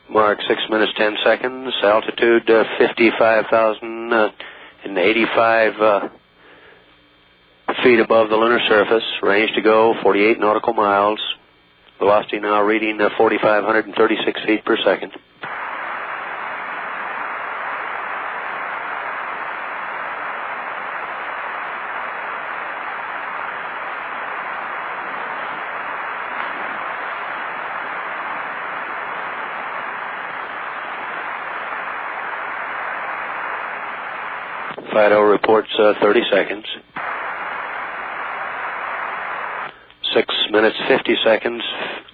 Mark 6 minutes 10 seconds. Altitude 55,085 feet above the lunar surface. Range to go 48 nautical miles. Velocity now reading 4,536 feet per second. FIDO reports 30 seconds. 6 minutes 50 seconds.